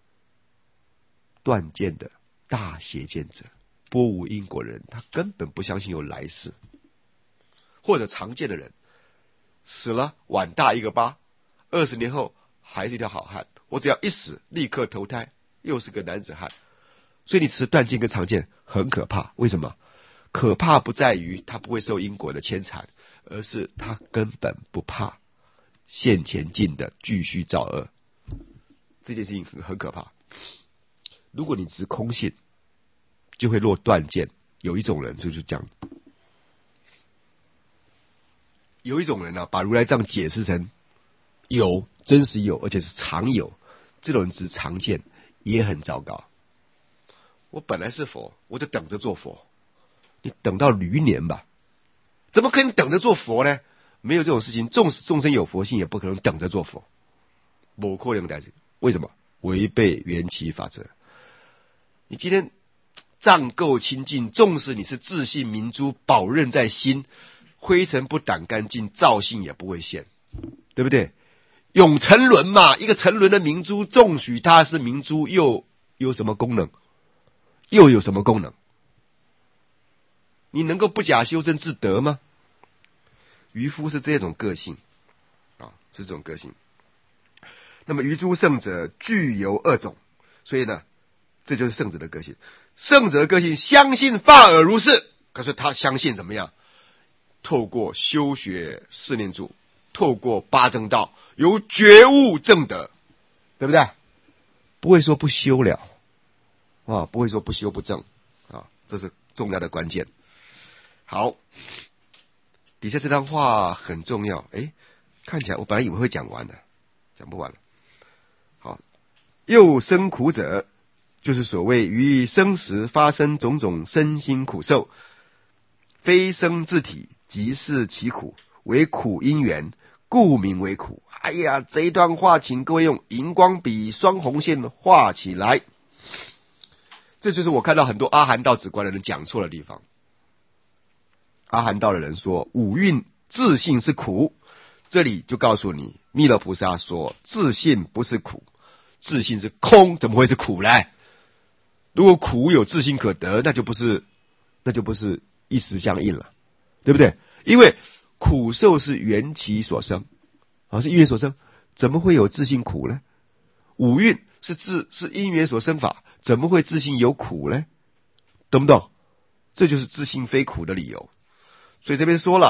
断见的大邪见者，波无因果人，他根本不相信有来世，或者常见的人死了碗大一个疤，二十年后还是一条好汉，我只要一死立刻投胎，又是个男子汉。所以你持断见跟常见很可怕，为什么？可怕不在于他不会受因果的牵缠，而是他根本不怕现前进的继续造恶，这件事情很可怕。如果你持空性，就会落断见。有一种人就是这样，有一种人呢、啊，把如来藏解释成有，真实有，而且是常有，这种人只常见也很糟糕。我本来是佛，我就等着做佛，你等到驴年吧，怎么可能等着做佛呢？没有这种事情，纵使众生有佛性，也不可能等着做佛，不可能的事。为什么？违背缘起法则。你今天藏垢清净，纵使你是自信明珠，宝刃在心，灰尘不掸干净，造性也不会现，对不对？永沉沦嘛，一个沉沦的明珠，纵许它是明珠，又有什么功能？又有什么功能？你能够不假修正自得吗？渔夫是这种个性啊，是这种个性。那么于诸圣者具有二种，所以呢，这就是圣者的个性。圣者的个性相信法尔如是，可是他相信怎么样？透过修学四念住，透过八正道，由觉悟正德，对不对？不会说不修了啊，不会说不修不正啊，这是重要的关键。好，底下这段话很重要。哎，看起来我本来以为会讲完的，讲不完了。好，又生苦者，就是所谓于生时发生种种身心苦受，非生自体，即是其苦，为苦因缘，故名为苦。哎呀，这一段话请各位用荧光笔双红线画起来。这就是我看到很多阿含道止观的人讲错的地方。阿含道的人说五蕴自性是苦，这里就告诉你，弥勒菩萨说自性不是苦，自性是空，怎么会是苦呢？如果苦有自性可得，那就不是，那就不是一时相应了，对不对？因为苦受是缘起所生，啊，是因缘所生，怎么会有自性苦呢？五蕴是自是因缘所生法，怎么会自性有苦呢？懂不懂？这就是自性非苦的理由。所以这边说了，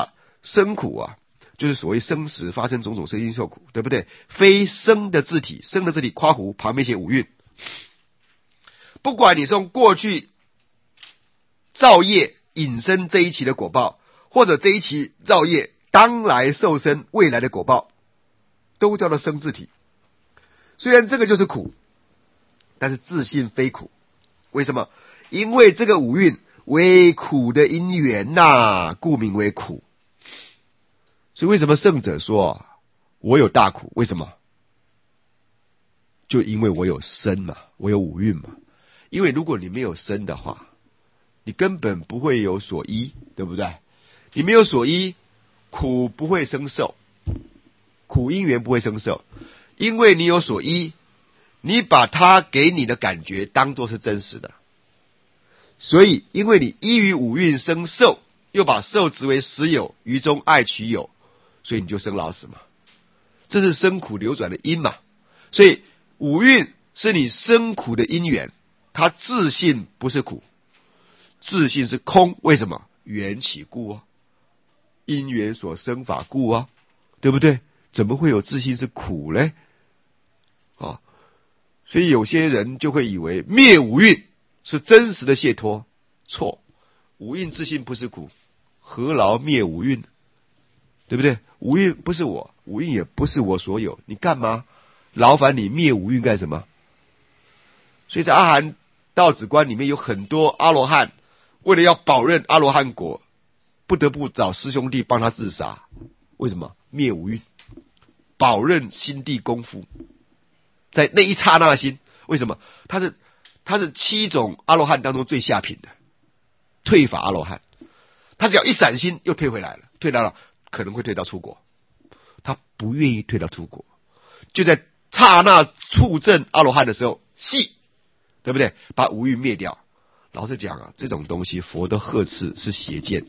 生苦啊，就是所谓生时发生种种身心受苦，对不对？非生的字体，生的字体括弧旁边写五蕴，不管你是用过去造业引生这一期的果报，或者这一期造业当来受生未来的果报，都叫做生字体。虽然这个就是苦，但是自性非苦。为什么？因为这个五蕴为苦的因缘呐、啊，故名为苦。所以为什么圣者说我有大苦？为什么？就因为我有身嘛，我有五蕴嘛。因为如果你没有身的话，你根本不会有所依，对不对？你没有所依，苦不会生受，苦因缘不会生受。因为你有所依，你把它给你的感觉当作是真实的，所以因为你依于五蕴生受，又把受执为实有，于中爱取有，所以你就生老死嘛。这是生苦流转的因嘛。所以五蕴是你生苦的因缘，它自性不是苦，自性是空。为什么？缘起故啊，因缘所生法故啊，对不对？怎么会有自性是苦呢？啊，所以有些人就会以为灭五蕴是真实的解脱，错。五蕴自性不是苦，何劳灭五蕴？对不对？五蕴不是我，五蕴也不是我所有，你干嘛劳烦你灭五蕴干什么？所以在阿含道止观里面有很多阿罗汉，为了要保任阿罗汉果，不得不找师兄弟帮他自杀。为什么？灭五蕴，保任心地功夫，在那一刹那的心。为什么？他是他是七种阿罗汉当中最下品的退法阿罗汉，他只要一闪心又退回来了，退到了可能会退到出国，他不愿意退到出国，就在刹那触证阿罗汉的时候细，对不对？把五蕴灭掉。老实讲啊，这种东西佛都呵斥是邪见。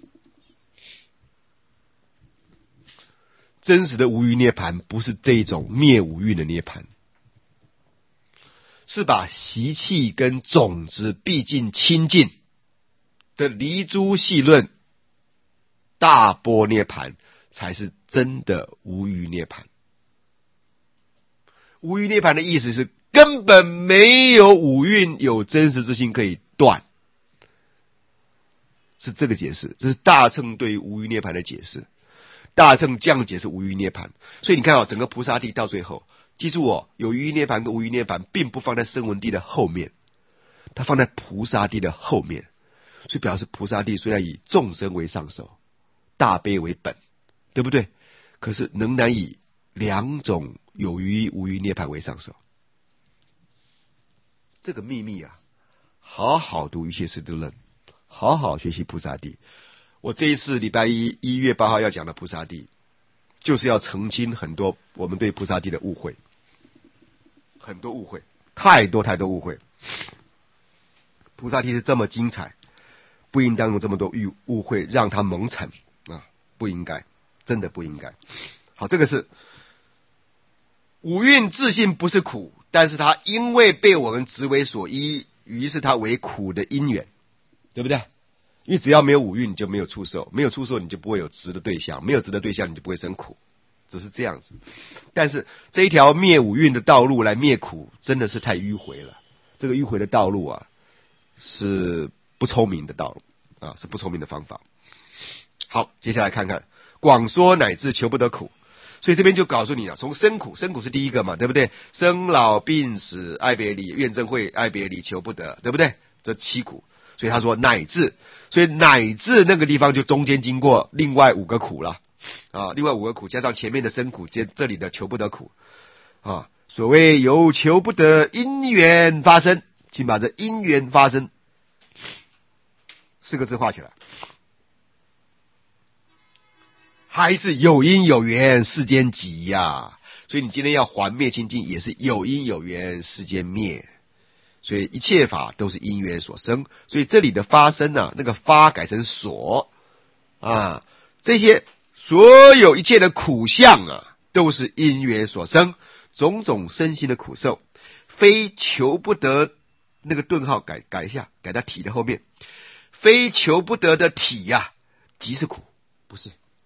真实的无余涅盘不是这种灭五蕴的涅盘，是把习气跟种子毕竟清净的离诸细论大波涅盘，才是真的无余涅盘。无余涅盘的意思是根本没有五蕴有真实之性可以断，是这个解释。这是大乘对于无余涅盘的解释。大乘这样解释无余涅盘，所以你看啊、哦，整个菩萨地到最后，记住哦，有余涅盘跟无余涅盘并不放在声闻地的后面，它放在菩萨地的后面，所以表示菩萨地虽然以众生为上首，大悲为本，对不对？可是仍然以两种有余无余涅盘为上首。这个秘密啊，好好读一切师地论，好好学习菩萨地。我这一次礼拜一一月八号要讲的菩萨地，就是要澄清很多我们对菩萨地的误会，很多误会，太多太多误会。菩萨地是这么精彩，不应当用这么多误误会让它蒙尘啊，不应该，真的不应该。好，这个是五蕴自性不是苦，但是它因为被我们执为所依，于是它为苦的因缘，对不对？因为只要没有五蕴，你就没有触受，没有触受，你就不会有执的对象，没有执的对象，你就不会生苦，只是这样子。但是这一条灭五蕴的道路来灭苦，真的是太迂回了。这个迂回的道路啊，是不聪明的道路啊，是不聪明的方法。好，接下来看看广说乃至求不得苦。所以这边就告诉你啊，从生苦，生苦是第一个嘛，对不对？生老病死爱别离，怨憎会爱别离求不得，对不对？这七苦。所以他说乃至，所以乃至那个地方就中间经过另外五个苦了啊，另外五个苦加上前面的生苦，接这里的求不得苦啊。所谓有求不得因缘发生，请把这因缘发生四个字画起来。还是有因有缘世间集呀、啊，所以你今天要还灭清净，也是有因有缘世间灭。所以一切法都是因缘所生，所以这里的发生啊，那个发改成所啊，这些所有一切的苦相啊，都是因缘所生，种种身心的苦受，非求不得那个顿号改改一下，改到体的后面，非求不得的体呀、啊，即是苦，不是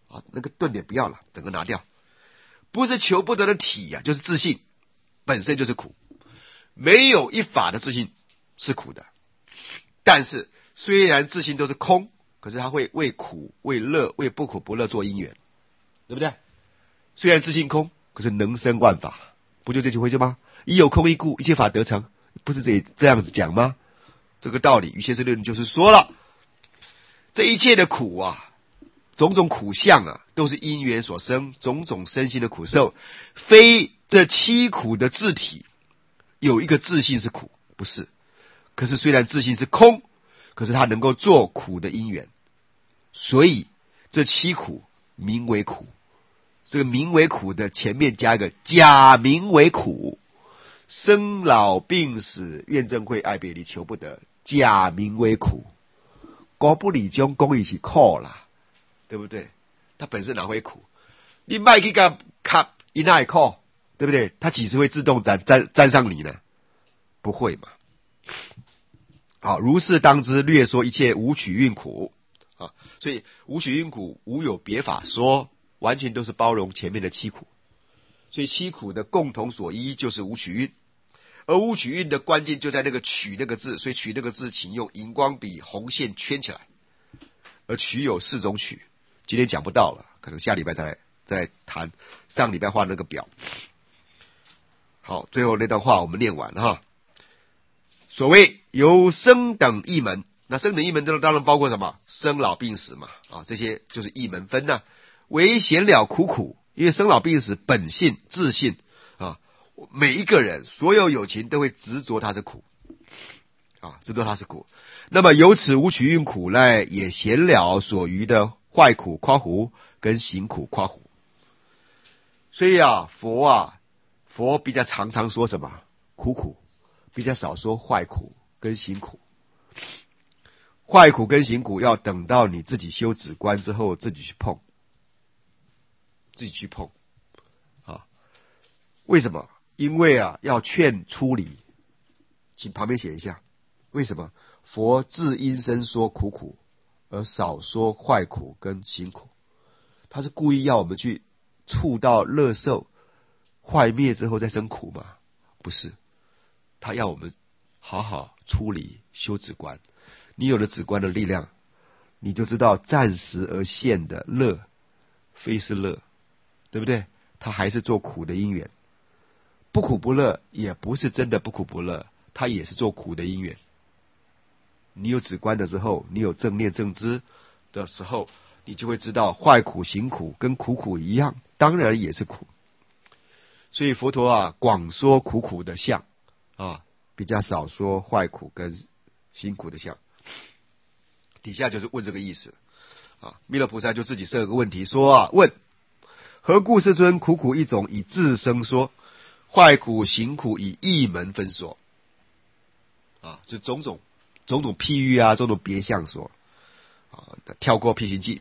啊，那个顿点不要了，整个拿掉。不是求不得的体啊，就是自性本身就是苦，没有一法的自性是苦的。但是虽然自性都是空，可是它会为苦、为乐、为不苦不乐做因缘，对不对？虽然自性空，可是能生万法，不就这句回事吗？一有空一故，一切法得成，不是这这样子讲吗？这个道理，于先生论就是说了，这一切的苦啊，种种苦相啊，都是因缘所生，种种身心的苦受，非这七苦的自体有一个自性是苦，不是。可是虽然自性是空，可是它能够做苦的因缘，所以这七苦名为苦。这个名为苦的前面加一个假名为苦，生老病死怨憎会爱别离求不得，假名为苦。国不理中公义是苦啦，对不对？它本身哪会苦？你卖去个卡一那苦，对不对？它几时会自动沾沾沾上你呢？不会嘛。好，如是当知，略说一切无取运苦啊，所以无取运苦无有别法说，完全都是包容前面的七苦。所以七苦的共同所依就是无取运，而无取运的关键就在那个取那个字，所以取那个字请用荧光笔红线圈起来。而取有四种取，今天讲不到了，可能下礼拜再来再来谈。上礼拜画那个表。好，最后那段话我们念完了哈。所谓由生等异门，那生等异门当然包括什么？生老病死嘛，啊，这些就是异门分呐、啊。唯显了苦苦，因为生老病死本性自性啊，每一个人所有有情都会执着它是苦啊，执着它是苦。那么由此无取运苦呢，也显了所余的坏苦夸胡跟行苦夸胡。所以啊，佛啊，佛比较常常说什么苦苦。比较少说坏苦跟行苦，坏苦跟行苦要等到你自己修止观之后自己去碰，自己去碰啊。为什么？因为啊要劝出离，请旁边写一下，为什么佛自因身说苦苦，而少说坏苦跟行苦？他是故意要我们去触到乐受坏灭之后再生苦吗？不是。他要我们好好出离修止观，你有了止观的力量，你就知道暂时而现的乐非是乐，对不对？他还是做苦的因缘，不苦不乐也不是真的不苦不乐，他也是做苦的因缘。你有止观的时候，你有正念正知的时候，你就会知道坏苦行苦跟苦苦一样，当然也是苦。所以佛陀啊广说苦苦的相啊，比较少说坏苦跟辛苦的相。底下就是问这个意思啊。弥勒菩萨就自己设个问题说啊，问何故世尊苦苦一种以自生说，坏苦行苦以异门分说啊？就种种种种譬喻啊，种种别相说啊，跳过譬行记。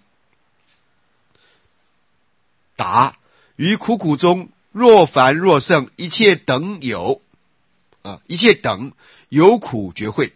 答：于苦苦中，若凡若圣，一切等有。啊，一切等有苦觉会，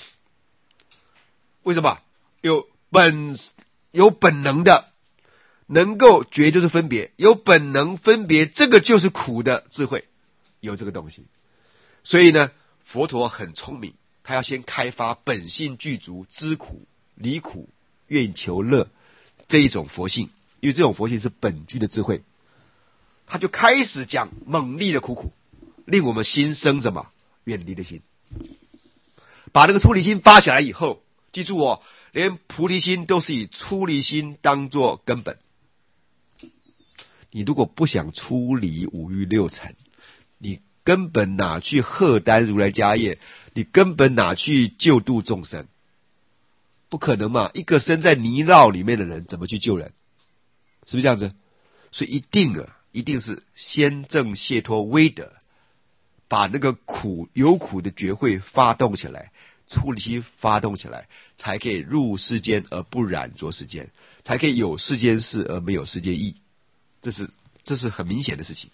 为什么？有本有本能的，能够觉就是分别，有本能分别，这个就是苦的智慧，有这个东西。所以呢，佛陀很聪明，他要先开发本性具足、知苦、离苦、愿求乐这一种佛性，因为这种佛性是本具的智慧，他就开始讲猛烈的苦苦，令我们心生什么？远离的心。把那个出离心发起来以后，记住哦，连菩提心都是以出离心当作根本。你如果不想出离五欲六尘，你根本哪去荷担如来家业，你根本哪去救度众生，不可能嘛。一个身在泥淖里面的人怎么去救人？是不是这样子？所以一定啊，一定是先证解脱威德，把那个苦有苦的觉会发动起来，出离心发动起来，才可以入世间而不染着世间，才可以有世间事而没有世间意。这是这是很明显的事情。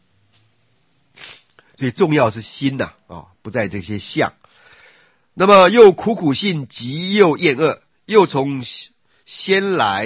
所以重要是心呐、啊哦、不在这些相。那么又苦苦性极又厌恶，又从先来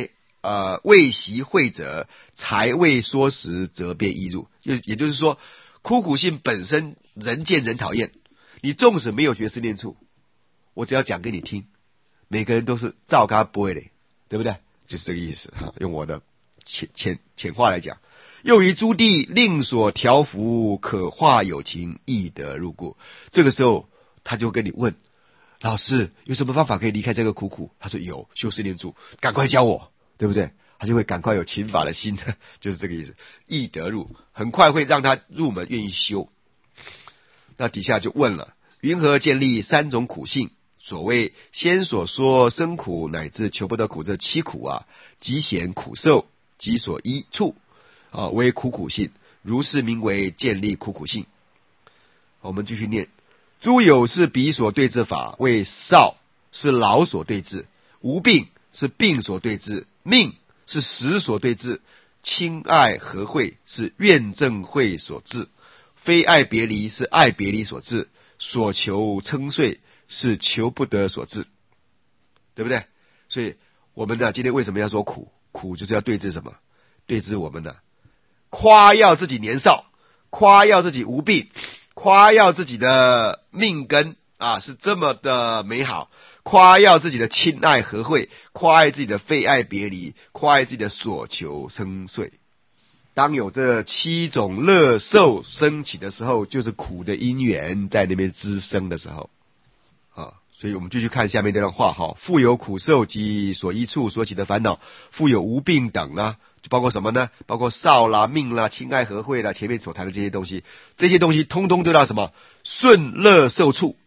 呃未习会者，才未说时，则便易入。也也就是说，苦苦性本身人见人讨厌，你纵使没有学思念处，我只要讲给你听，每个人都是照咖不会嘞，对不对？就是这个意思。用我的浅浅浅话来讲，又于诸地令所调伏，可化有情，易得入故。这个时候他就跟你问，老师有什么方法可以离开这个苦苦？他说有，修思念处，赶快教我，对不对？他就会赶快有勤法的心，就是这个意思。易得入，很快会让他入门，愿意修。那底下就问了，云何建立三种苦性？所谓先所说生苦乃至求不得苦，这七苦啊，即显苦受，即所依处啊，为苦苦性，如是名为建立苦苦性。我们继续念，诸有是彼所对治法，为少是老所对治，无病是病所对治，命是时所对治，亲爱和会是怨憎会所致，非爱别离是爱别离所致，所求称遂是求不得所致，对不对？所以我们呢，今天为什么要说苦？苦就是要对治什么？对治我们的夸耀自己年少，夸耀自己无病，夸耀自己的命根啊是这么的美好，夸耀自己的亲爱和会，夸爱自己的非爱别离，夸爱自己的所求称遂。当有这七种乐受升起的时候，就是苦的因缘在那边滋生的时候啊。所以我们继续看下面这段话哈，复有苦受及所依处所起的烦恼，复有无病等啊，就包括什么呢？包括少啦、命啦、亲爱和会啦，前面所谈的这些东西，这些东西通通都到什么？顺乐受处。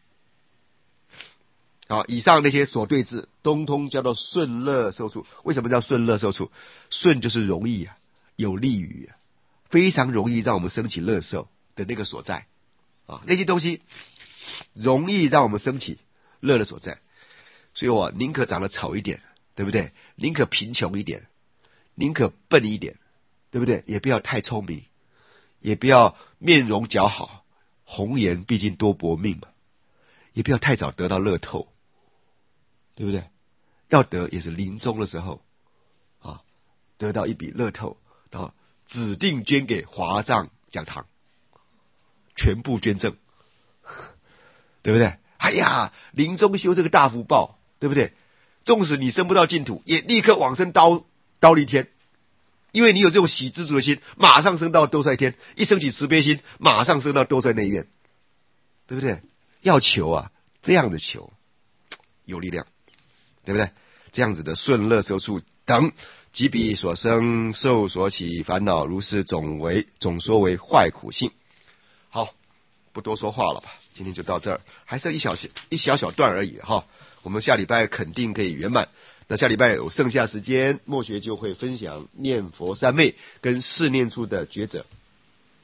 啊，以上那些所对治，通通叫做顺乐受处。为什么叫顺乐受处？顺就是容易啊，有利于啊，非常容易让我们升起乐受的那个所在啊，那些东西容易让我们升起乐的所在。所以我宁可长得丑一点，对不对？宁可贫穷一点，宁可笨一点，对不对？也不要太聪明，也不要面容姣好，红颜毕竟多薄命嘛，也不要太早得到乐透，对不对？要得也是临终的时候啊，得到一笔乐透，然后指定捐给华藏讲堂，全部捐赠，对不对？哎呀，临终修这个大福报，对不对？纵使你升不到净土，也立刻往生刀刀立天，因为你有这种喜知足的心，马上升到兜率天，一升起慈悲心，马上升到兜率内院，对不对？要求啊，这样的求有力量，对不对？这样子的顺乐受处等，即彼所生受所起烦恼，如是总为总说为坏苦性。好，不多说话了吧，今天就到这儿，还剩一小一小小段而已哈。我们下礼拜肯定可以圆满。那下礼拜有剩下时间，默学就会分享念佛三昧跟四念处的抉择。